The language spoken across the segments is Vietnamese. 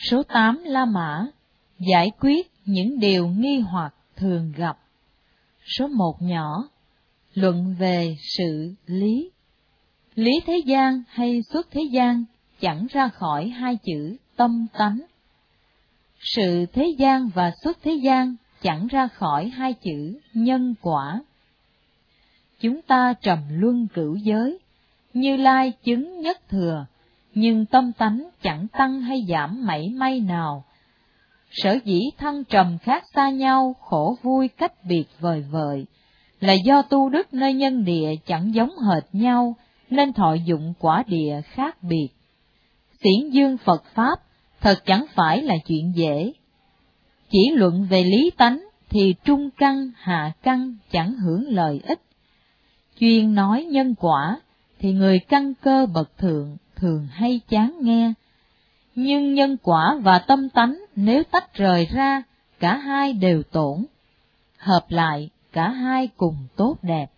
Số 8 La Mã, giải quyết những điều nghi hoặc thường gặp. Số 1 nhỏ, luận về sự lý. Lý thế gian hay xuất thế gian chẳng ra khỏi hai chữ tâm tánh. Sự thế gian và xuất thế gian chẳng ra khỏi hai chữ nhân quả. Chúng ta trầm luân cửu giới, Như Lai chứng nhất thừa, nhưng tâm tánh chẳng tăng hay giảm mảy may nào. Sở dĩ thăng trầm khác xa nhau, khổ vui cách biệt vời vợi, là do tu đức nơi nhân địa chẳng giống hệt nhau, nên thọ dụng quả địa khác biệt. Xiển dương Phật Pháp thật chẳng phải là chuyện dễ. Chỉ luận về lý tánh thì trung căn hạ căn chẳng hưởng lợi ích. Chuyên nói nhân quả thì người căn cơ bậc thượng thường hay chán nghe. Nhưng nhân quả và tâm tánh nếu tách rời ra, cả hai đều tổn. Hợp lại, cả hai cùng tốt đẹp.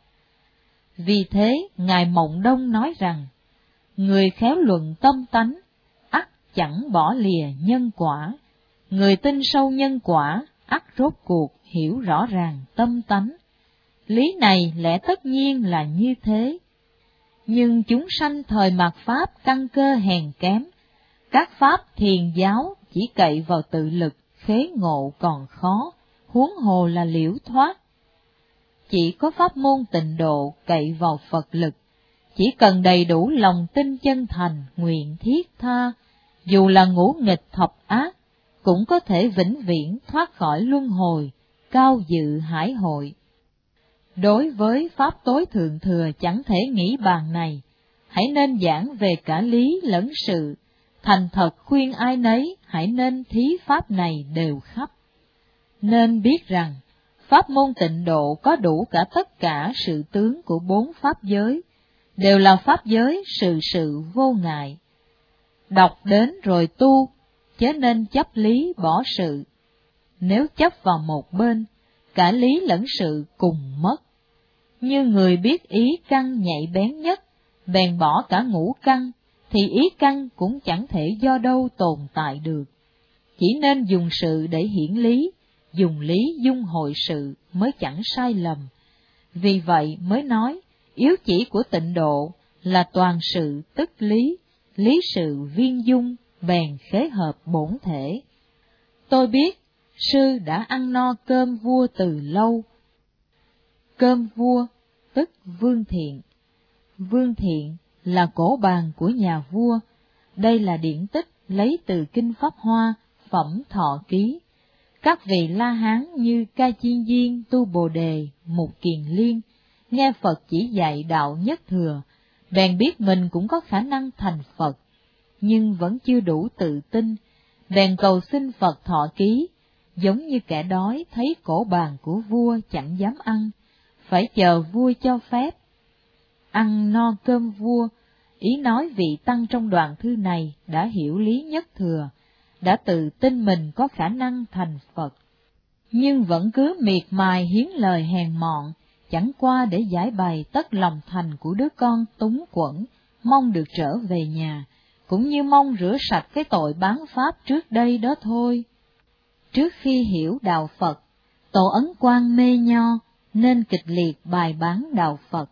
Vì thế, Ngài Mộng Đông nói rằng, người khéo luận tâm tánh, ắt chẳng bỏ lìa nhân quả. Người tin sâu nhân quả, ắt rốt cuộc hiểu rõ ràng tâm tánh. Lý này lẽ tất nhiên là như thế. Nhưng chúng sanh thời mạt Pháp căn cơ hèn kém, các pháp thiền giáo chỉ cậy vào tự lực, khế ngộ còn khó, huống hồ là liễu thoát. Chỉ có pháp môn tịnh độ cậy vào Phật lực, chỉ cần đầy đủ lòng tin chân thành, nguyện thiết tha, dù là ngũ nghịch thập ác, cũng có thể vĩnh viễn thoát khỏi luân hồi, cao dự hải hội. Đối với pháp tối thượng thừa chẳng thể nghĩ bàn này, hãy nên giảng về cả lý lẫn sự, thành thật khuyên ai nấy hãy nên thí pháp này đều khắp. Nên biết rằng, pháp môn tịnh độ có đủ cả tất cả sự tướng của 4 pháp giới, đều là pháp giới sự sự vô ngại. Đọc đến rồi tu, chớ nên chấp lý bỏ sự. Nếu chấp vào một bên, cả lý lẫn sự cùng mất. Như người biết ý căn nhạy bén nhất, bèn bỏ cả ngũ căn, thì ý căn cũng chẳng thể do đâu tồn tại được. Chỉ nên dùng sự để hiển lý, dùng lý dung hội sự mới chẳng sai lầm. Vì vậy mới nói, yếu chỉ của tịnh độ là toàn sự tức lý, lý sự viên dung, bèn khế hợp bổn thể. Tôi biết, sư đã ăn no cơm vua từ lâu. Cơm vua, tức vương thiện. Vương thiện là cổ bàn của nhà vua. Đây là điển tích lấy từ Kinh Pháp Hoa, Phẩm Thọ Ký. Các vị La Hán như Ca Chiên Diên, Tu Bồ Đề, Mục Kiền Liên, nghe Phật chỉ dạy đạo nhất thừa, bèn biết mình cũng có khả năng thành Phật, nhưng vẫn chưa đủ tự tin, bèn cầu xin Phật thọ ký, giống như kẻ đói thấy cổ bàn của vua chẳng dám ăn, phải chờ vua cho phép. Ăn no cơm vua, ý nói vị tăng trong đoạn thư này đã hiểu lý nhất thừa, đã tự tin mình có khả năng thành Phật, nhưng vẫn cứ miệt mài hiến lời hèn mọn, chẳng qua để giải bày tất lòng thành của đứa con túng quẫn, mong được trở về nhà, cũng như mong rửa sạch cái tội bán pháp trước đây đó thôi. Trước khi hiểu đạo Phật, Tổ Ấn Quang mê nho, nên kịch liệt bài bán đạo Phật.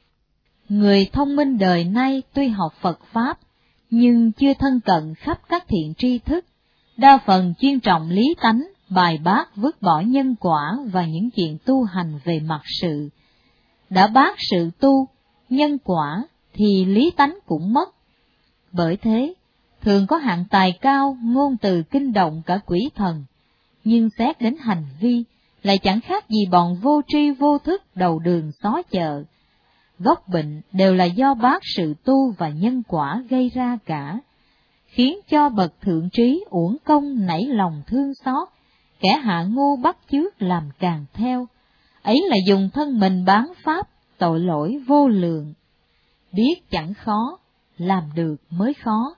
Người thông minh đời nay tuy học Phật Pháp, nhưng chưa thân cận khắp các thiện tri thức, đa phần chuyên trọng lý tánh, bài bác vứt bỏ nhân quả và những chuyện tu hành về mặt sự. Đã bác sự tu, nhân quả, thì lý tánh cũng mất. Bởi thế, thường có hạng tài cao, ngôn từ kinh động cả quỷ thần, nhưng xét đến hành vi, lại chẳng khác gì bọn vô tri vô thức đầu đường xó chợ. Gốc bệnh đều là do bác sự tu và nhân quả gây ra cả, khiến cho bậc thượng trí uổng công nảy lòng thương xót, kẻ hạ ngu bắt chước làm càng theo, ấy là dùng thân mình bán pháp, tội lỗi vô lượng. Biết chẳng khó, làm được mới khó.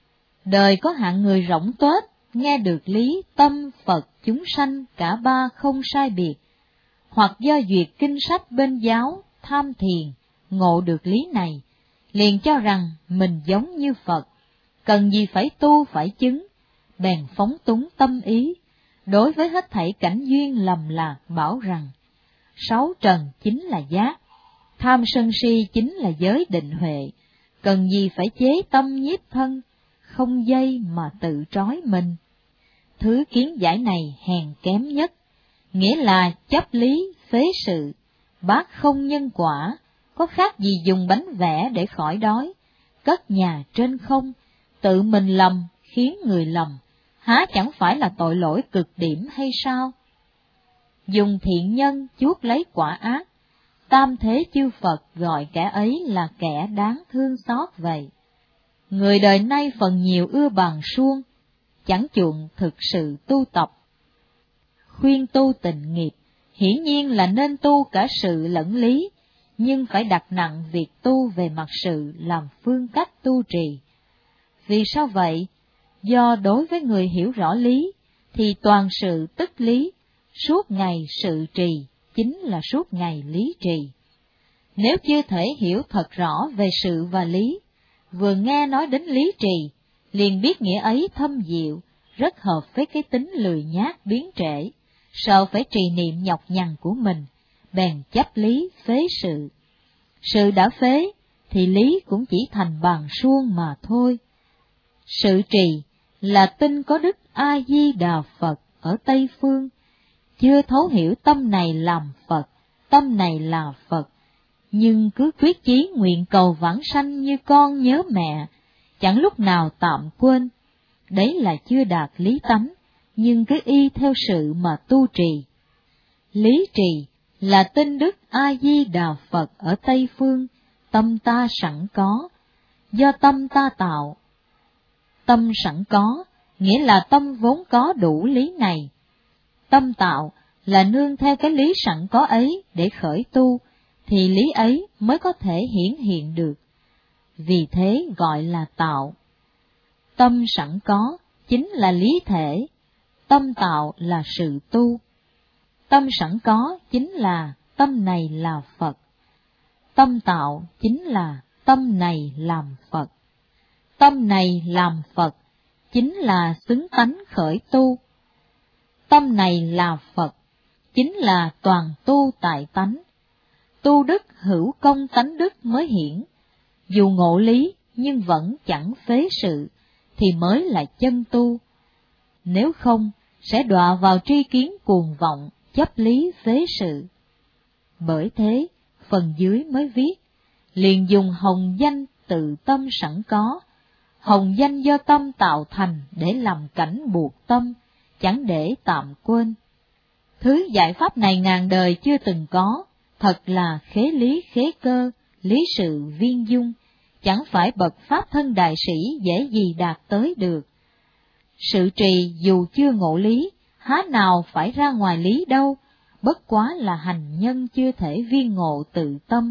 Đời có hạng người rỗng tuếch, nghe được lý tâm Phật chúng sanh cả ba không sai biệt, hoặc do duyệt kinh sách bên giáo, tham thiền, ngộ được lý này, liền cho rằng mình giống như Phật, cần gì phải tu phải chứng, bèn phóng túng tâm ý, đối với hết thảy cảnh duyên lầm lạc bảo rằng, sáu trần chính là giác, tham sân si chính là giới định huệ, cần gì phải chế tâm nhiếp thân, không dây mà tự trói mình. Thứ kiến giải này hèn kém nhất, nghĩa là chấp lý, phế sự, bác không nhân quả, có khác gì dùng bánh vẽ để khỏi đói, cất nhà trên không, tự mình lầm khiến người lầm, há chẳng phải là tội lỗi cực điểm hay sao? Dùng thiện nhân chuốc lấy quả ác, tam thế chư Phật gọi kẻ ấy là kẻ đáng thương xót vậy. Người đời nay phần nhiều ưa bằng suông, chẳng chuộng thực sự tu tập. Khuyên tu tịnh nghiệp, hiển nhiên là nên tu cả sự lẫn lý, nhưng phải đặt nặng việc tu về mặt sự làm phương cách tu trì. Vì sao vậy? Do đối với người hiểu rõ lý, thì toàn sự tức lý, suốt ngày sự trì chính là suốt ngày lý trì. Nếu chưa thể hiểu thật rõ về sự và lý, vừa nghe nói đến lý trì, liền biết nghĩa ấy thâm diệu, rất hợp với cái tính lười nhác biến trễ, sợ phải trì niệm nhọc nhằn của mình, bèn chấp lý phế sự. Sự đã phế, thì lý cũng chỉ thành bàn suông mà thôi. Sự trì là tin có Đức A-di-đà Phật ở Tây Phương, chưa thấu hiểu tâm này làm Phật, tâm này là Phật, nhưng cứ quyết chí nguyện cầu vãng sanh như con nhớ mẹ, chẳng lúc nào tạm quên. Đấy là chưa đạt lý tánh, nhưng cứ y theo sự mà tu trì. Lý trì là tin Đức A-di-đà Phật ở Tây Phương, tâm ta sẵn có, do tâm ta tạo. Tâm sẵn có, nghĩa là tâm vốn có đủ lý này. Tâm tạo là nương theo cái lý sẵn có ấy để khởi tu, thì lý ấy mới có thể hiển hiện được. Vì thế gọi là tạo. Tâm sẵn có chính là lý thể, tâm tạo là sự tu. Tâm sẵn có chính là tâm này là Phật. Tâm tạo chính là tâm này làm Phật. Tâm này làm Phật chính là xứng tánh khởi tu. Tâm này là Phật chính là toàn tu tại tánh. Tu đức hữu công tánh đức mới hiển. Dù ngộ lý nhưng vẫn chẳng phế sự, thì mới là chân tu. Nếu không, sẽ đọa vào tri kiến cuồng vọng, chấp lý phế sự. Bởi thế, phần dưới mới viết, liền dùng hồng danh tự tâm sẵn có, hồng danh do tâm tạo thành để làm cảnh buộc tâm, chẳng để tạm quên. Thứ giải pháp này ngàn đời chưa từng có, thật là khế lý khế cơ, lý sự viên dung, chẳng phải bậc pháp thân đại sĩ dễ gì đạt tới được. Sự trì dù chưa ngộ lý, há nào phải ra ngoài lý đâu, bất quá là hành nhân chưa thể viên ngộ tự tâm.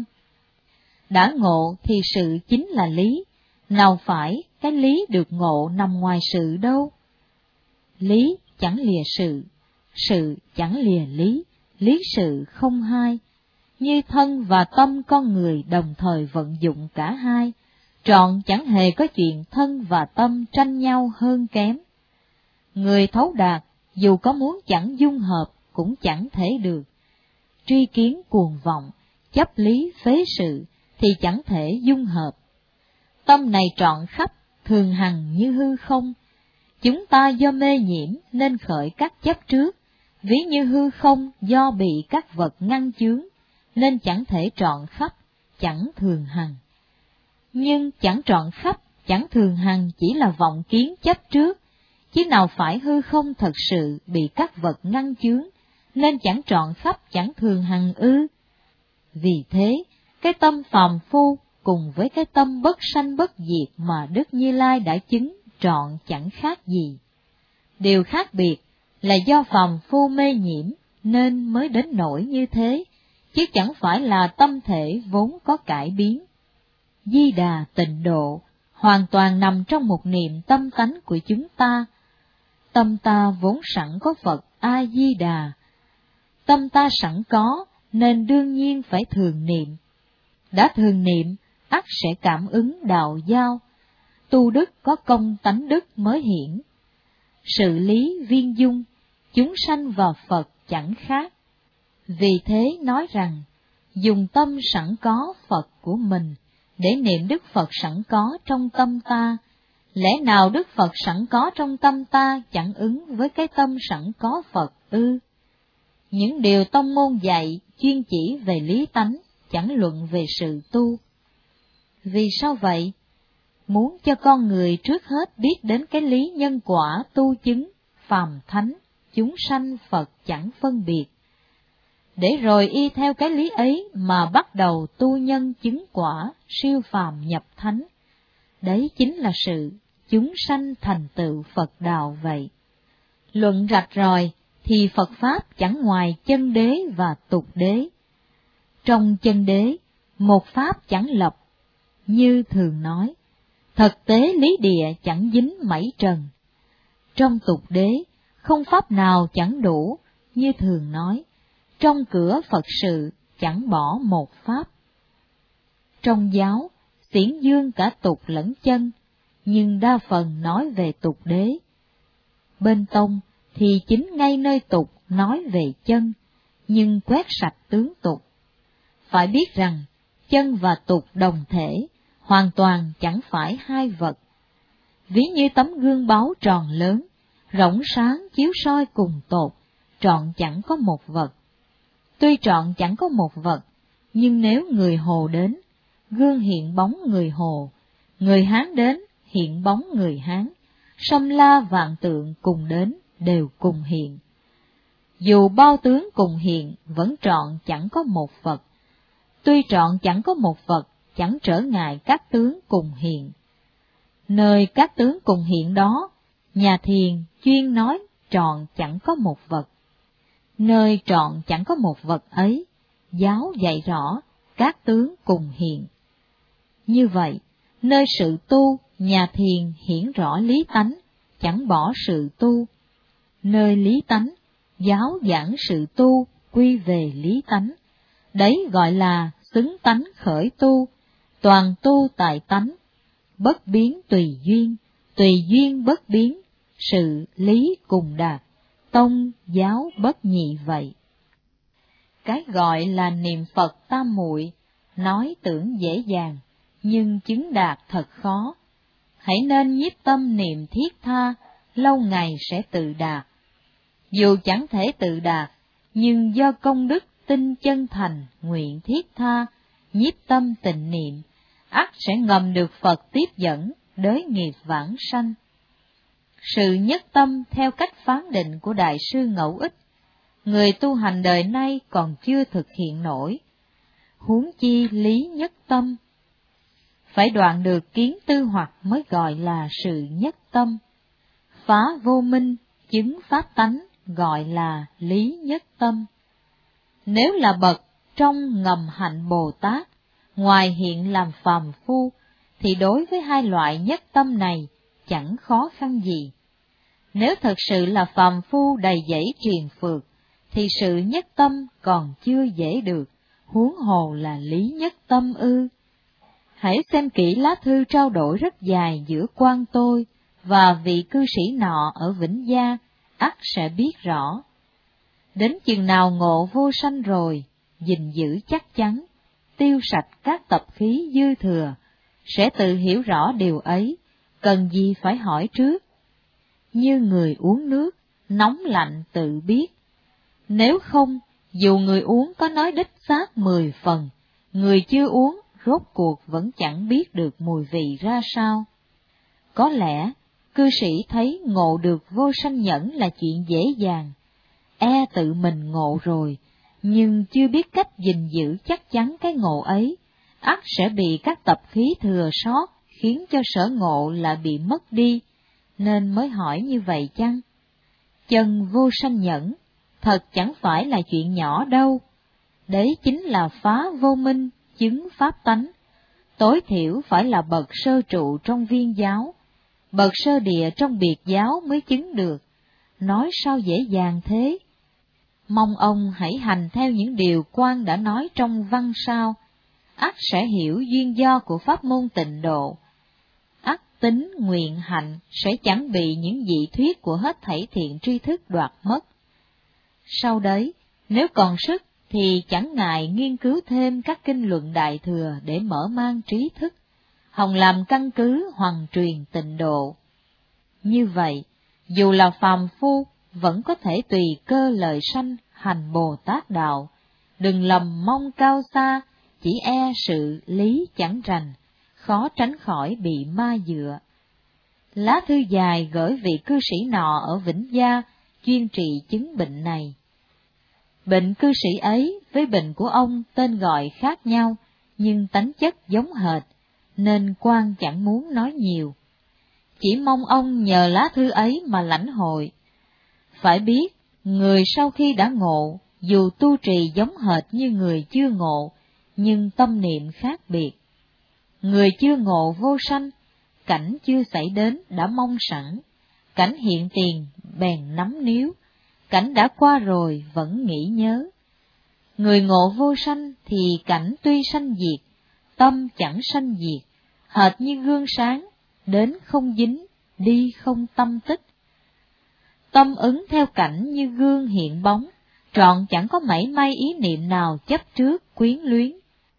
Đã ngộ thì sự chính là lý, nào phải cái lý được ngộ nằm ngoài sự đâu. Lý chẳng lìa sự chẳng lìa lý, lý sự không hai. Như thân và tâm con người đồng thời vận dụng cả hai, trọn chẳng hề có chuyện thân và tâm tranh nhau hơn kém. Người thấu đạt, dù có muốn chẳng dung hợp, cũng chẳng thể được. Tri kiến cuồng vọng, chấp lý phế sự, thì chẳng thể dung hợp. Tâm này trọn khắp, thường hằng như hư không. Chúng ta do mê nhiễm nên khởi các chấp trước, ví như hư không do bị các vật ngăn chướng, nên chẳng thể trọn khắp, chẳng thường hằng. Nhưng chẳng trọn khắp, chẳng thường hằng chỉ là vọng kiến chấp trước, chứ nào phải hư không thật sự bị các vật ngăn chướng, nên chẳng trọn khắp chẳng thường hằng ư. Vì thế, cái tâm phàm phu cùng với cái tâm bất sanh bất diệt mà Đức Như Lai đã chứng trọn chẳng khác gì. Điều khác biệt là do phàm phu mê nhiễm nên mới đến nỗi như thế, chứ chẳng phải là tâm thể vốn có cải biến. Di Đà Tịnh Độ hoàn toàn nằm trong một niệm tâm tánh của chúng ta. Tâm ta vốn sẵn có Phật A-di-đà. Tâm ta sẵn có nên đương nhiên phải thường niệm. Đã thường niệm, ắt sẽ cảm ứng đạo giao. Tu đức có công tánh đức mới hiển. sự lý viên dung, chúng sanh và Phật chẳng khác. Vì thế nói rằng, dùng tâm sẵn có Phật của mình, để niệm Đức Phật sẵn có trong tâm ta. Lẽ nào Đức Phật sẵn có trong tâm ta chẳng ứng với cái tâm sẵn có Phật ư? Những điều tông môn dạy chuyên chỉ về lý tánh, chẳng luận về sự tu. Vì sao vậy? Muốn cho con người trước hết biết đến cái lý nhân quả tu chứng, phàm thánh, chúng sanh Phật chẳng phân biệt. Để rồi y theo cái lý ấy mà bắt đầu tu nhân chứng quả, siêu phàm nhập thánh. Đấy chính là sự chúng sanh thành tựu Phật đạo vậy. Luận rạch ròi thì Phật Pháp chẳng ngoài chân đế và tục đế. Trong chân đế, một Pháp chẳng lập, như thường nói, thực tế lý địa chẳng dính mảy trần. Trong tục đế, không Pháp nào chẳng đủ, như thường nói, trong cửa Phật sự chẳng bỏ một Pháp. Trong giáo, xiển dương cả tục lẫn chân, nhưng đa phần nói về tục đế. Bên tông thì chính ngay nơi tục nói về chân, nhưng quét sạch tướng tục. Phải biết rằng, chân và tục đồng thể, hoàn toàn chẳng phải hai vật. Ví như tấm gương báu tròn lớn, rỗng sáng chiếu soi cùng tột, trọn chẳng có một vật. Tuy trọn chẳng có một vật, nhưng nếu người Hồ đến, gương hiện bóng người Hồ, người Hán đến, hiện bóng người Hán, sâm la vạn tượng cùng đến, đều cùng hiện. Dù bao tướng cùng hiện, vẫn trọn chẳng có một vật. Tuy trọn chẳng có một vật, chẳng trở ngại các tướng cùng hiện. Nơi các tướng cùng hiện đó, nhà thiền chuyên nói trọn chẳng có một vật. Nơi trọn chẳng có một vật ấy, giáo dạy rõ các tướng cùng hiện. Như vậy, nơi sự tu, nhà thiền hiển rõ lý tánh, chẳng bỏ sự tu. Nơi lý tánh, giáo giảng sự tu, quy về lý tánh. Đấy gọi là xứng tánh khởi tu, toàn tu tại tánh, bất biến tùy duyên bất biến, sự lý cùng đạt, tông giáo bất nhị vậy. Cái gọi là niệm Phật tam muội, nói tưởng dễ dàng, nhưng chứng đạt thật khó. Hãy nên nhiếp tâm niệm thiết tha, lâu ngày sẽ tự đạt. Dù chẳng thể tự đạt, nhưng do công đức tinh chân thành, nguyện thiết tha, nhiếp tâm tịnh niệm, ắt sẽ ngầm được Phật tiếp dẫn, đới nghiệp vãng sanh. Sự nhất tâm theo cách phán định của Đại sư Ngẫu Ích, người tu hành đời nay còn chưa thực hiện nổi. Huống chi lý nhất tâm. Phải đoạn được kiến tư hoặc mới gọi là sự nhất tâm. Phá vô minh, chứng pháp tánh gọi là lý nhất tâm. Nếu là bậc trong ngầm hạnh Bồ Tát, ngoài hiện làm phàm phu, thì đối với hai loại nhất tâm này chẳng khó khăn gì. Nếu thật sự là phàm phu đầy dẫy triền phược, thì sự nhất tâm còn chưa dễ được, huống hồ là lý nhất tâm ư. Hãy xem kỹ lá thư trao đổi rất dài giữa quan tôi và vị cư sĩ nọ ở Vĩnh Gia, ắt sẽ biết rõ. Đến chừng nào ngộ vô sanh rồi, gìn giữ chắc chắn, tiêu sạch các tập khí dư thừa, sẽ tự hiểu rõ điều ấy, cần gì phải hỏi trước. Như người uống nước, nóng lạnh tự biết. Nếu không, dù người uống có nói đích xác 10 phần, người chưa uống rốt cuộc vẫn chẳng biết được mùi vị ra sao. Có lẽ, cư sĩ thấy ngộ được vô sanh nhẫn là chuyện dễ dàng, tự mình ngộ rồi, nhưng chưa biết cách gìn giữ chắc chắn cái ngộ ấy, ắt sẽ bị các tập khí thừa sót, khiến cho sở ngộ lại bị mất đi, nên mới hỏi như vậy chăng? Chân vô sanh nhẫn, thật chẳng phải là chuyện nhỏ đâu. Đấy chính là phá vô minh, chứng pháp tánh. Tối thiểu phải là bậc sơ trụ trong viên giáo, bậc sơ địa trong biệt giáo mới chứng được. Nói sao dễ dàng thế? Mong ông hãy hành theo những điều quan đã nói trong văn sau, ắt sẽ hiểu duyên do của pháp môn tịnh độ. Ắt tính, nguyện, hạnh sẽ chẳng bị những dị thuyết của hết thảy thiện tri thức đoạt mất. Sau đấy, nếu còn sức thì chẳng ngại nghiên cứu thêm các kinh luận Đại Thừa để mở mang trí thức, hòng làm căn cứ hoằng truyền tịnh độ. Như vậy, dù là phàm phu, vẫn có thể tùy cơ lợi sanh hành Bồ Tát đạo, đừng lầm mong cao xa, chỉ e sự lý chẳng rành, khó tránh khỏi bị ma dựa. Lá thư dài gửi vị cư sĩ nọ ở Vĩnh Gia, chuyên trị chứng bệnh này. Bệnh cư sĩ ấy với bệnh của ông tên gọi khác nhau, nhưng tánh chất giống hệt, nên quan chẳng muốn nói nhiều. Chỉ mong ông nhờ lá thư ấy mà lãnh hội. Phải biết, người sau khi đã ngộ, dù tu trì giống hệt như người chưa ngộ, nhưng tâm niệm khác biệt. Người chưa ngộ vô sanh, cảnh chưa xảy đến đã mong sẵn, cảnh hiện tiền bèn nắm níu, cảnh đã qua rồi vẫn nghĩ nhớ. Người ngộ vô sanh thì cảnh tuy sanh diệt, tâm chẳng sanh diệt, hệt như gương sáng, đến không dính, đi không tâm tích. Tâm ứng theo cảnh như gương hiện bóng, trọn chẳng có mảy may ý niệm nào chấp trước quyến luyến.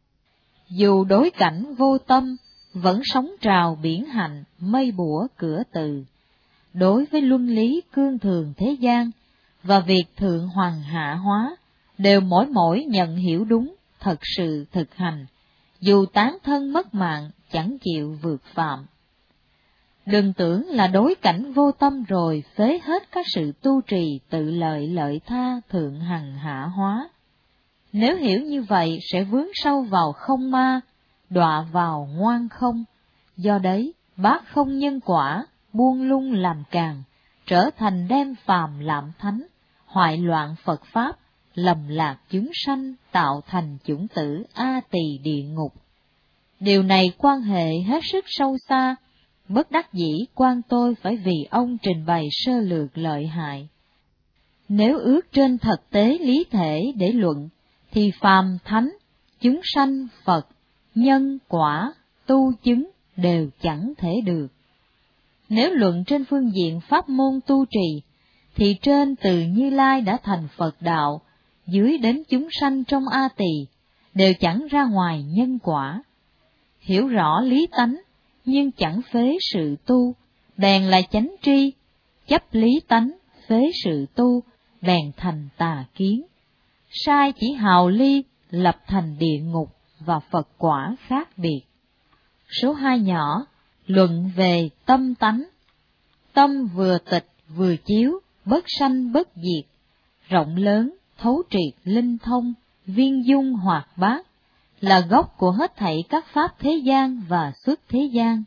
Dù đối cảnh vô tâm, vẫn sống trào biển hạnh, mây bủa cửa từ. Đối với luân lý cương thường thế gian, và việc thượng hoàng hạ hóa, đều mỗi nhận hiểu đúng, thật sự thực hành, dù tán thân mất mạng, chẳng chịu vượt phạm. Đừng tưởng là đối cảnh vô tâm rồi phế hết các sự tu trì tự lợi tha thượng hằng hạ hóa. Nếu hiểu như vậy sẽ vướng sâu vào không ma, đọa vào ngoan không. Do đấy, bác không nhân quả, buông lung làm càng, trở thành đem phàm làm thánh, hoại loạn Phật Pháp, lầm lạc chúng sanh tạo thành chủng tử A Tỳ địa ngục. Điều này quan hệ hết sức sâu xa, bất đắc dĩ quan tôi phải vì ông trình bày sơ lược lợi hại. Nếu ước trên thực tế lý thể để luận, thì phàm thánh, chúng sanh Phật, nhân quả, tu chứng đều chẳng thể được. Nếu luận trên phương diện pháp môn tu trì, thì trên từ Như Lai đã thành Phật đạo, dưới đến chúng sanh trong A Tỳ, đều chẳng ra ngoài nhân quả. Hiểu rõ lý tánh, nhưng chẳng phế sự tu, bèn là chánh tri, chấp lý tánh, phế sự tu, bèn thành tà kiến. Sai chỉ hào ly, lập thành địa ngục và Phật quả khác biệt. Số 2 nhỏ, luận về tâm tánh. Tâm vừa tịch vừa chiếu, bất sanh bất diệt, rộng lớn, thấu triệt linh thông, viên dung hoạt bát, là gốc của hết thảy các pháp thế gian và xuất thế gian.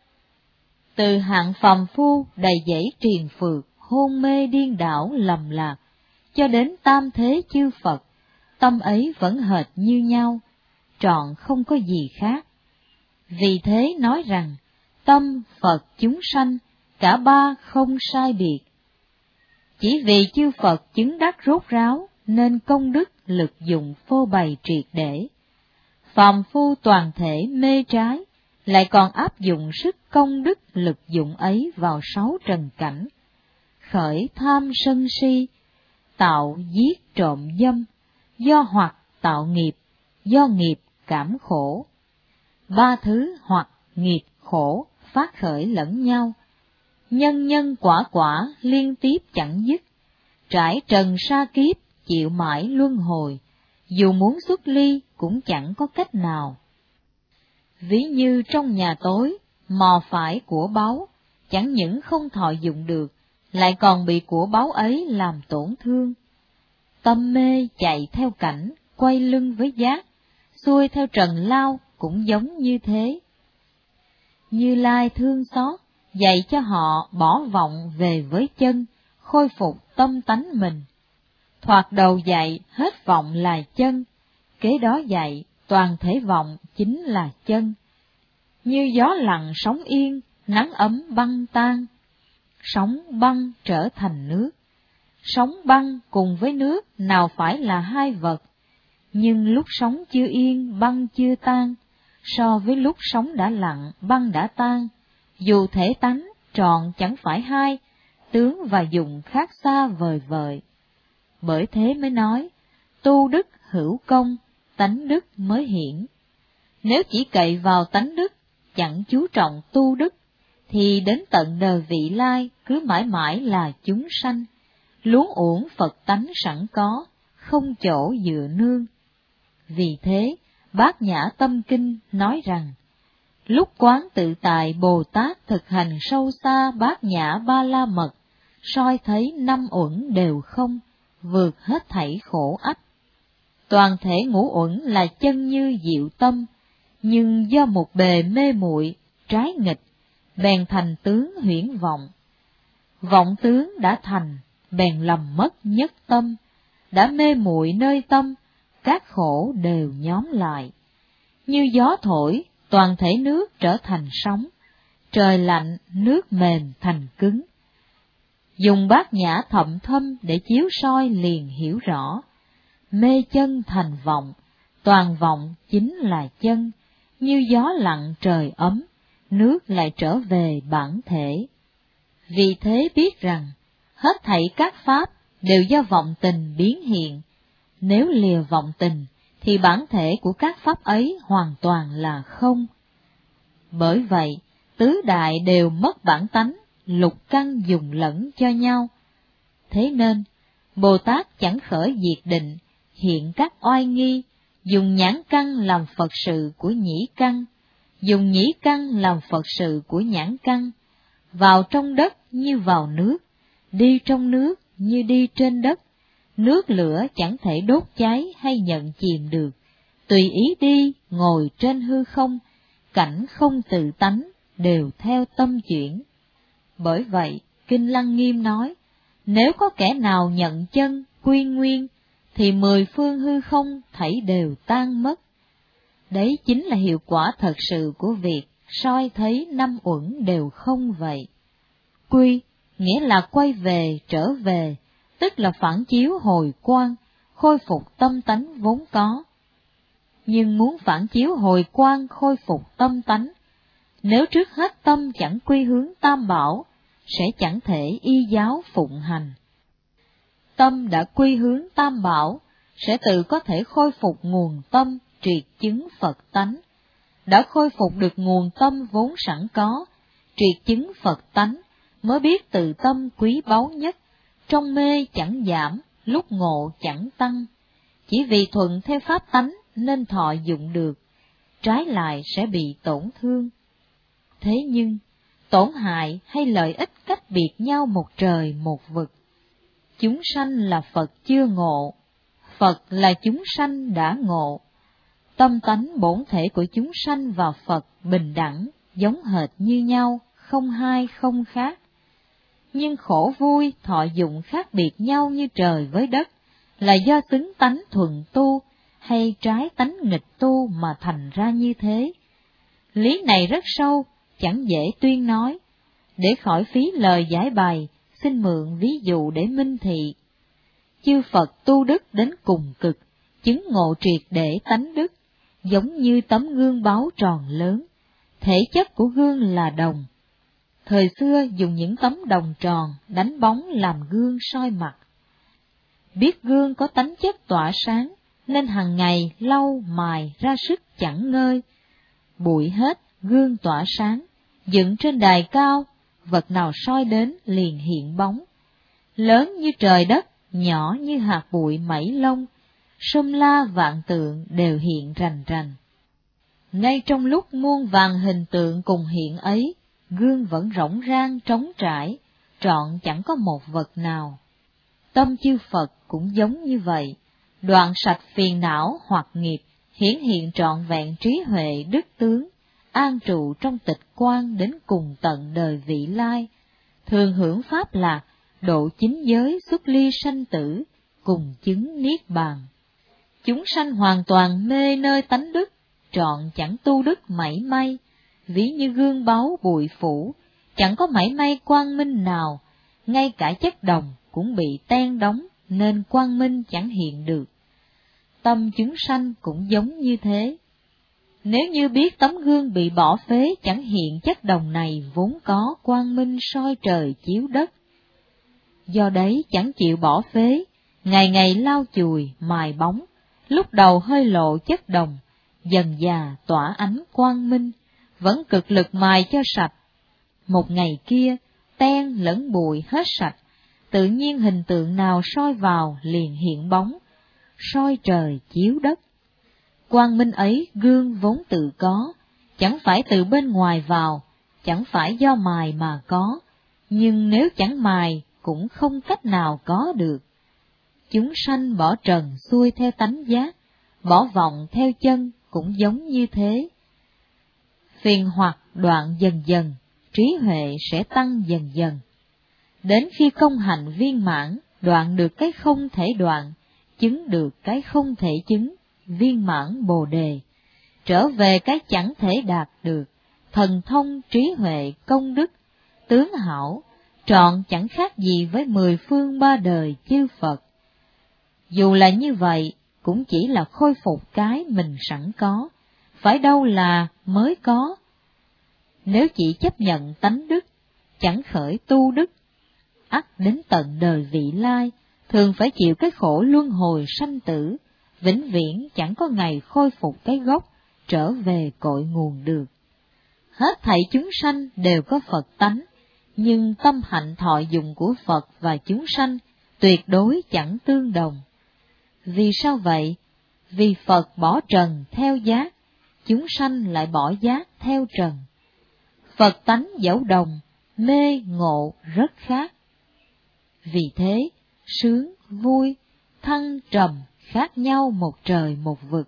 Từ hạng phàm phu đầy dẫy triền phược, hôn mê điên đảo lầm lạc, cho đến tam thế chư Phật, tâm ấy vẫn hệt như nhau, trọn không có gì khác. Vì thế nói rằng, tâm Phật chúng sanh, cả ba không sai biệt. Chỉ vì chư Phật chứng đắc rốt ráo, nên công đức lực dụng phô bày triệt để. Phàm phu toàn thể mê trái, lại còn áp dụng sức công đức lực dụng ấy vào 6 trần cảnh, khởi tham sân si, tạo giết trộm dâm, do hoặc tạo nghiệp, do nghiệp cảm khổ. 3 thứ hoặc nghiệp khổ phát khởi lẫn nhau, nhân quả liên tiếp chẳng dứt, trải trần sa kiếp chịu mãi luân hồi, dù muốn xuất ly cũng chẳng có cách nào. Ví như trong nhà tối, mò phải của báu, chẳng những không thọ dụng được, lại còn bị của báu ấy làm tổn thương. Tâm mê chạy theo cảnh, quay lưng với giác, xuôi theo trần lao cũng giống như thế. Như Lai thương xót, dạy cho họ bỏ vọng về với chân, khôi phục tâm tánh mình. Thoạt đầu dạy hết vọng là chân, kế đó dạy toàn thể vọng chính là chân. Như gió lặng sóng yên, nắng ấm băng tan, sóng băng trở thành nước. Sóng băng cùng với nước nào phải là hai vật, nhưng lúc sóng chưa yên băng chưa tan, so với lúc sóng đã lặng băng đã tan, dù thể tánh trọn chẳng phải hai, tướng và dụng khác xa vời vợi. Bởi thế mới nói, tu đức hữu công, tánh đức mới hiển. Nếu chỉ cậy vào tánh đức, chẳng chú trọng tu đức, thì đến tận đời vị lai cứ mãi mãi là chúng sanh, luống uổng Phật tánh sẵn có, không chỗ dựa nương. Vì thế, Bát Nhã Tâm Kinh nói rằng, lúc quán tự tại Bồ Tát thực hành sâu xa Bát Nhã Ba La Mật, soi thấy năm uẩn đều không, vượt hết thảy khổ ách. Toàn thể ngũ uẩn là chân như diệu tâm, nhưng do một bề mê muội trái nghịch, bèn thành tướng huyễn vọng. Vọng tướng đã thành, bèn lầm mất nhất tâm, đã mê muội nơi tâm, các khổ đều nhóm lại. Như gió thổi, toàn thể nước trở thành sóng, trời lạnh, nước mềm thành cứng. Dùng Bát Nhã thậm thâm để chiếu soi liền hiểu rõ, mê chân thành vọng, toàn vọng chính là chân, như gió lặng trời ấm, nước lại trở về bản thể. Vì thế biết rằng, hết thảy các pháp đều do vọng tình biến hiện, nếu lìa vọng tình, thì bản thể của các pháp ấy hoàn toàn là không. Bởi vậy, tứ đại đều mất bản tánh, lục căn dùng lẫn cho nhau. Thế nên, Bồ Tát chẳng khởi diệt định, hiện các oai nghi, dùng nhãn căn làm Phật sự của nhĩ căn, dùng nhĩ căn làm Phật sự của nhãn căn, vào trong đất như vào nước, đi trong nước như đi trên đất, nước lửa chẳng thể đốt cháy hay nhận chìm được, tùy ý đi, ngồi trên hư không, cảnh không tự tánh, đều theo tâm chuyển. Bởi vậy, Kinh Lăng Nghiêm nói, nếu có kẻ nào nhận chân, quy nguyên, thì 10 phương hư không thảy đều tan mất. Đấy chính là hiệu quả thật sự của việc soi thấy năm uẩn đều không vậy. Quy, nghĩa là quay về, trở về, tức là phản chiếu hồi quang, khôi phục tâm tánh vốn có. Nhưng muốn phản chiếu hồi quang khôi phục tâm tánh, nếu trước hết tâm chẳng quy hướng Tam Bảo, sẽ chẳng thể y giáo phụng hành. Tâm đã quy hướng Tam Bảo, sẽ tự có thể khôi phục nguồn tâm, triệt chứng Phật tánh. Đã khôi phục được nguồn tâm vốn sẵn có, triệt chứng Phật tánh, mới biết tự tâm quý báu nhất, trong mê chẳng giảm, lúc ngộ chẳng tăng. Chỉ vì thuận theo pháp tánh nên thọ dụng được, trái lại sẽ bị tổn thương. Thế nhưng, tổn hại hay lợi ích cách biệt nhau một trời một vực. Chúng sanh là Phật chưa ngộ, Phật là chúng sanh đã ngộ. Tâm tánh bổn thể của chúng sanh và Phật bình đẳng, giống hệt như nhau, không hai không khác. Nhưng khổ vui thọ dụng khác biệt nhau như trời với đất, là do xứng tánh thuần tu hay trái tánh nghịch tu mà thành ra như thế. Lý này rất sâu, chẳng dễ tuyên nói. Để khỏi phí lời giải bày, xin mượn ví dụ để minh thị. Chư Phật tu đức đến cùng cực, chứng ngộ triệt để tánh đức, giống như tấm gương báu tròn lớn. Thể chất của gương là đồng. Thời xưa dùng những tấm đồng tròn đánh bóng làm gương soi mặt. Biết gương có tánh chất tỏa sáng, nên hàng ngày lau mài ra sức chẳng ngơi. Bụi hết, gương tỏa sáng, dựng trên đài cao, vật nào soi đến liền hiện bóng. Lớn như trời đất, nhỏ như hạt bụi mảy lông, sum la vạn tượng đều hiện rành rành. Ngay trong lúc muôn vàn hình tượng cùng hiện ấy, gương vẫn rỗng rang trống trải, trọn chẳng có một vật nào. Tâm chư Phật cũng giống như vậy, đoạn sạch phiền não hoặc nghiệp, hiển hiện trọn vẹn trí huệ đức tướng, an trụ trong tịch quan đến cùng tận đời vị lai, thường hưởng pháp lạc, độ chính giới xuất ly sanh tử, cùng chứng niết bàn. Chúng sanh hoàn toàn mê nơi tánh đức, trọn chẳng tu đức mảy may, ví như gương báu bụi phủ, chẳng có mảy may quang minh nào, ngay cả chất đồng cũng bị ten đóng nên quang minh chẳng hiện được. Tâm chúng sanh cũng giống như thế. Nếu như biết tấm gương bị bỏ phế chẳng hiện chất đồng này vốn có quang minh soi trời chiếu đất. Do đấy chẳng chịu bỏ phế, ngày ngày lau chùi, mài bóng, lúc đầu hơi lộ chất đồng, dần dà tỏa ánh quang minh, vẫn cực lực mài cho sạch. Một ngày kia, ten lẫn bụi hết sạch, tự nhiên hình tượng nào soi vào liền hiện bóng, soi trời chiếu đất. Quang minh ấy gương vốn tự có, chẳng phải từ bên ngoài vào, chẳng phải do mài mà có, nhưng nếu chẳng mài cũng không cách nào có được. Chúng sanh bỏ trần xuôi theo tánh giác, bỏ vọng theo chân cũng giống như thế. Phiền hoặc đoạn dần dần, trí huệ sẽ tăng dần dần. Đến khi công hạnh viên mãn, đoạn được cái không thể đoạn, chứng được cái không thể chứng, viên mãn Bồ đề, trở về cái chẳng thể đạt được, thần thông trí huệ công đức, tướng hảo, trọn chẳng khác gì với 10 phương 3 đời chư Phật. Dù là như vậy, cũng chỉ là khôi phục cái mình sẵn có, phải đâu là mới có. Nếu chỉ chấp nhận tánh đức, chẳng khởi tu đức, ắt đến tận đời vị lai, thường phải chịu cái khổ luân hồi sanh tử, vĩnh viễn chẳng có ngày khôi phục cái gốc, trở về cội nguồn được. Hết thảy chúng sanh đều có Phật tánh, nhưng tâm hạnh thọ dụng của Phật và chúng sanh tuyệt đối chẳng tương đồng. Vì sao vậy? Vì Phật bỏ trần theo giác, chúng sanh lại bỏ giác theo trần. Phật tánh dẫu đồng, mê ngộ rất khác. Vì thế, sướng, vui, thăng, trầm khác nhau một trời một vực.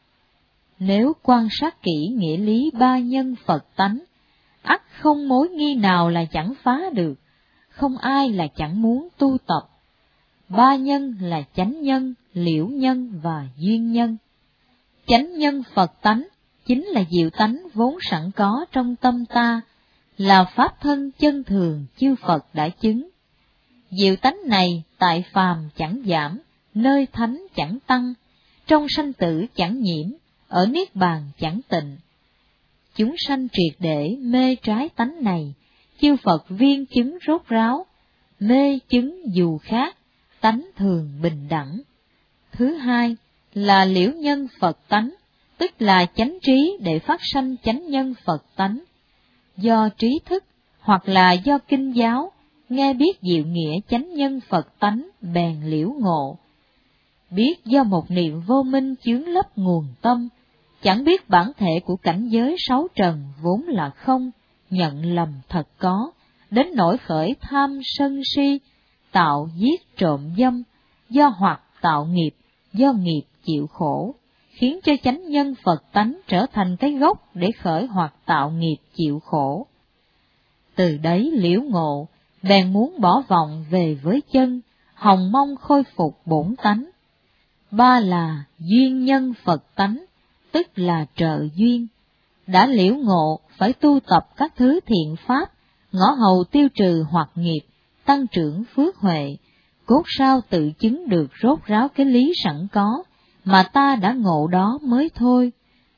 Nếu quan sát kỹ nghĩa lý ba nhân Phật tánh, ắt không mối nghi nào là chẳng phá được, không ai là chẳng muốn tu tập. Ba nhân là chánh nhân, liễu nhân và duyên nhân. Chánh nhân Phật tánh chính là diệu tánh vốn sẵn có trong tâm ta, là pháp thân chân thường chư Phật đã chứng. Diệu tánh này tại phàm chẳng giảm, nơi thánh chẳng tăng, trong sanh tử chẳng nhiễm, ở niết bàn chẳng tịnh. Chúng sanh triệt để mê trái tánh này, chư Phật viên chứng rốt ráo, mê chứng dù khác, tánh thường bình đẳng. Thứ hai là liễu nhân Phật tánh, tức là chánh trí để phát sanh chánh nhân Phật tánh. Do trí thức hoặc là do kinh giáo, nghe biết diệu nghĩa chánh nhân Phật tánh bèn liễu ngộ. Biết do một niệm vô minh chướng lấp nguồn tâm, chẳng biết bản thể của cảnh giới sáu trần vốn là không, nhận lầm thật có, đến nỗi khởi tham sân si, tạo giết trộm dâm, do hoặc tạo nghiệp, do nghiệp chịu khổ, khiến cho chánh nhân Phật tánh trở thành cái gốc để khởi hoặc tạo nghiệp chịu khổ. Từ đấy liễu ngộ, bèn muốn bỏ vọng về với chân, hòng mong khôi phục bổn tánh. Ba là duyên nhân Phật tánh, tức là trợ duyên. Đã liễu ngộ phải tu tập các thứ thiện pháp, ngõ hầu tiêu trừ hoặc nghiệp, tăng trưởng phước huệ, cốt sao tự chứng được rốt ráo cái lý sẵn có, mà ta đã ngộ đó mới thôi.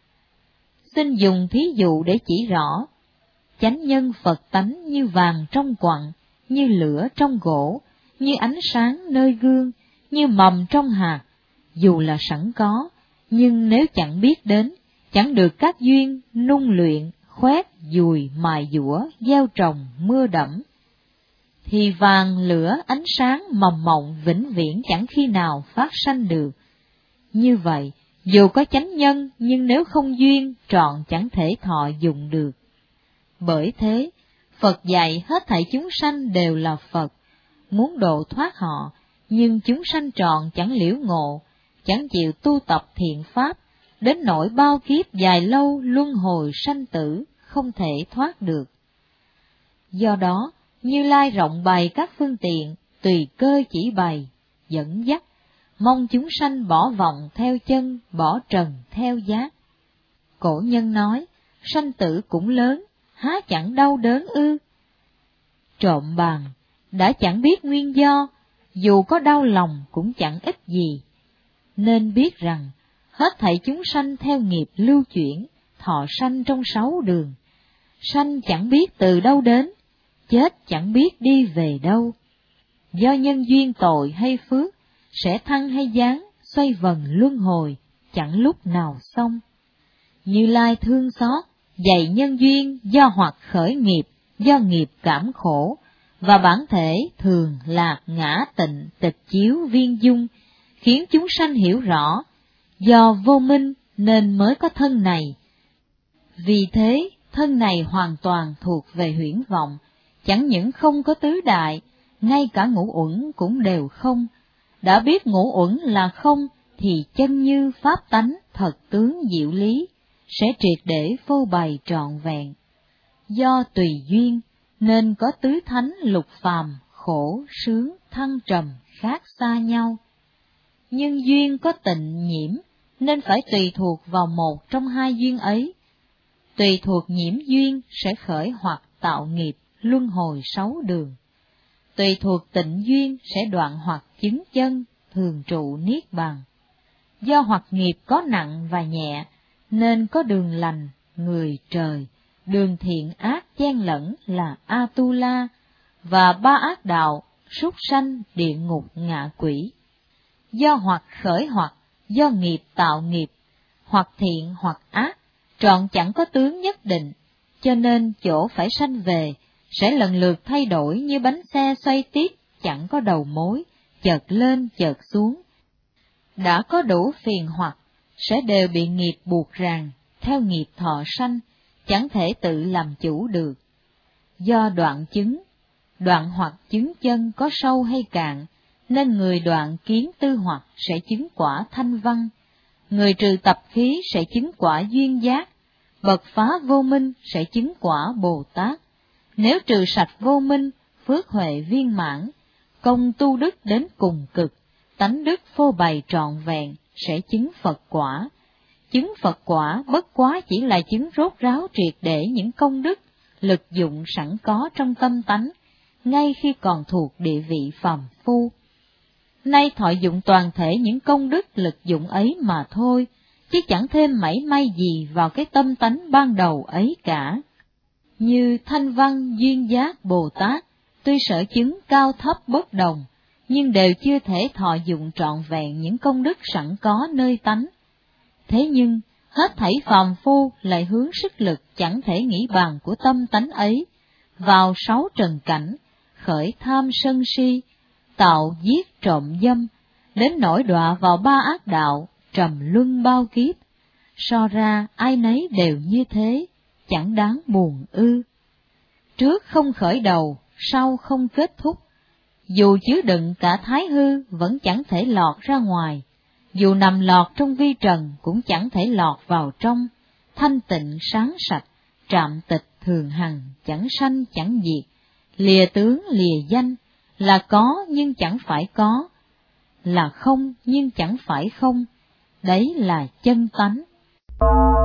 Xin dùng thí dụ để chỉ rõ. Chánh nhân Phật tánh như vàng trong quặng, như lửa trong gỗ, như ánh sáng nơi gương, như mầm trong hạt, dù là sẵn có, nhưng nếu chẳng biết đến, chẳng được các duyên nung luyện, khoét, dùi, mài dũa, gieo trồng, mưa đẫm, thì vàng, lửa, ánh sáng, mầm mộng vĩnh viễn chẳng khi nào phát sanh được. Như vậy, dù có chánh nhân, nhưng nếu không duyên, trọn chẳng thể thọ dụng được. Bởi thế, Phật dạy hết thảy chúng sanh đều là Phật, muốn độ thoát họ, nhưng chúng sanh trọn chẳng liễu ngộ, chẳng chịu tu tập thiện pháp, đến nỗi bao kiếp dài lâu luân hồi sanh tử, không thể thoát được. Do đó, Như Lai rộng bày các phương tiện, tùy cơ chỉ bày, dẫn dắt, mong chúng sanh bỏ vọng theo chân, bỏ trần theo giác. Cổ nhân nói, sanh tử cũng lớn, há chẳng đau đớn ư? Trộm bàn, đã chẳng biết nguyên do, dù có đau lòng cũng chẳng ích gì. Nên biết rằng, hết thảy chúng sanh theo nghiệp lưu chuyển, thọ sanh trong 6 đường. Sanh chẳng biết từ đâu đến, chết chẳng biết đi về đâu. Do nhân duyên tội hay phước, sẽ thăng hay giáng, xoay vần luân hồi, chẳng lúc nào xong. Như Lai thương xót, dạy nhân duyên do hoặc khởi nghiệp, do nghiệp cảm khổ, và bản thể thường lạc ngã tịnh tịch chiếu viên dung, khiến chúng sanh hiểu rõ, do vô minh nên mới có thân này. Vì thế, thân này hoàn toàn thuộc về huyễn vọng, chẳng những không có tứ đại, ngay cả ngũ uẩn cũng đều không. Đã biết ngũ uẩn là không, thì chân như pháp tánh thật tướng diệu lý, sẽ triệt để phô bày trọn vẹn. Do tùy duyên, nên có tứ thánh lục phàm, khổ, sướng, thăng trầm, khác xa nhau. Nhưng duyên có tịnh nhiễm, nên phải tùy thuộc vào một trong hai duyên ấy. Tùy thuộc nhiễm duyên sẽ khởi hoặc tạo nghiệp, luân hồi 6 đường. Tùy thuộc tịnh duyên sẽ đoạn hoặc chứng chân, thường trụ niết bàn. Do hoặc nghiệp có nặng và nhẹ, nên có đường lành, người trời, đường thiện ác chen lẫn là Atula, và 3 ác đạo, súc sanh, địa ngục, ngạ quỷ. Do hoặc khởi hoặc, do nghiệp tạo nghiệp, hoặc thiện hoặc ác, trọn chẳng có tướng nhất định, cho nên chỗ phải sanh về, sẽ lần lượt thay đổi như bánh xe xoay tiếp, chẳng có đầu mối, chợt lên chợt xuống. Đã có đủ phiền hoặc, sẽ đều bị nghiệp buộc ràng, theo nghiệp thọ sanh, chẳng thể tự làm chủ được. Do đoạn chứng, đoạn hoặc chứng chân có sâu hay cạn, nên người đoạn kiến tư hoặc sẽ chứng quả thanh văn, người trừ tập khí sẽ chứng quả duyên giác, bậc phá vô minh sẽ chứng quả Bồ Tát. Nếu trừ sạch vô minh, phước huệ viên mãn, công tu đức đến cùng cực, tánh đức phô bày trọn vẹn, sẽ chứng Phật quả. Chứng Phật quả bất quá chỉ là chứng rốt ráo triệt để những công đức, lực dụng sẵn có trong tâm tánh, ngay khi còn thuộc địa vị phàm phu. Nay thọ dụng toàn thể những công đức lực dụng ấy mà thôi, chứ chẳng thêm mảy may gì vào cái tâm tánh ban đầu ấy cả. Như Thanh Văn Duyên Giác Bồ Tát, tuy sở chứng cao thấp bất đồng, nhưng đều chưa thể thọ dụng trọn vẹn những công đức sẵn có nơi tánh. Thế nhưng, hết thảy phàm phu lại hướng sức lực chẳng thể nghĩ bàn của tâm tánh ấy, vào 6 trần cảnh, khởi tham sân si, tạo giết trộm dâm, đến nỗi đọa vào 3 ác đạo, trầm luân bao kiếp. So ra ai nấy đều như thế, chẳng đáng buồn ư. Trước không khởi đầu, sau không kết thúc. Dù chứa đựng cả thái hư vẫn chẳng thể lọt ra ngoài, dù nằm lọt trong vi trần cũng chẳng thể lọt vào trong. Thanh tịnh sáng sạch, trạm tịch thường hằng, chẳng sanh chẳng diệt. Lìa tướng lìa danh, là có nhưng chẳng phải có, là không nhưng chẳng phải không. Đấy là chân tánh.